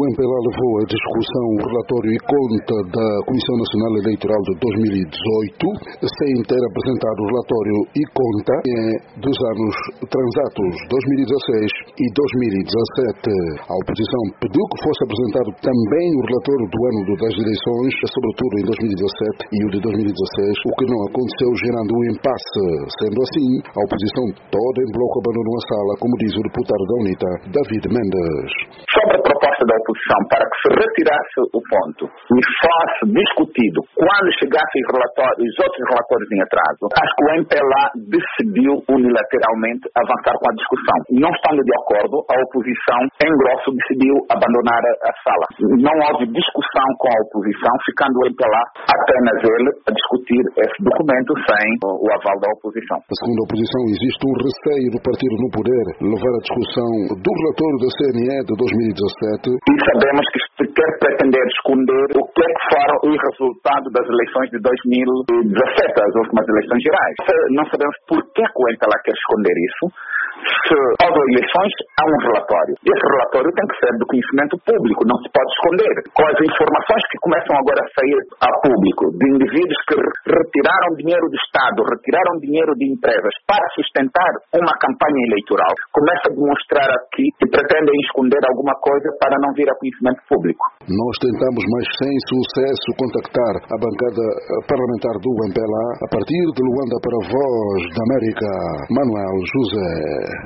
MPLA levou à discussão o relatório e conta da Comissão Nacional Eleitoral de 2018, sem ter apresentado o relatório e conta dos anos transatos 2016 e 2017. A oposição pediu que fosse apresentado também o relatório do ano das eleições, sobretudo em 2017 e o de 2016, o que não aconteceu, gerando um impasse. Sendo assim, a oposição toda em bloco abandonou a sala, como diz o deputado da UNITA, David Mendes. Sobre a proposta da oposição para que se retirasse o ponto e fosse discutido quando chegassem os outros relatórios em atraso, acho que o MPLA decidiu unilateralmente avançar com a discussão. Não estando de acordo, a oposição, em grosso, decidiu abandonar a sala. Não houve discussão com a oposição, ficando o MPLA apenas ele a discutir esse documento sem o aval da oposição. Segundo a oposição, existe um receio do partido no poder levar a discussão do relatório da CNE de 2017. E sabemos que se quer pretender esconder o que foram os resultados das eleições de 2017, as últimas eleições gerais. Não sabemos por que o MPLA quer esconder isso. Se houve eleições, há um relatório. Esse relatório tem que ser do conhecimento público, não se pode esconder. Com as informações que começam agora a sair a público, de indivíduos que retiraram dinheiro do Estado, retiraram dinheiro de empresas para sustentar uma campanha eleitoral, começa a demonstrar aqui que pretendem esconder alguma coisa para não vir a conhecimento público. Nós tentamos, mas sem sucesso, contactar a bancada parlamentar do MPLA a partir de Luanda para a Voz da América, Manuel José.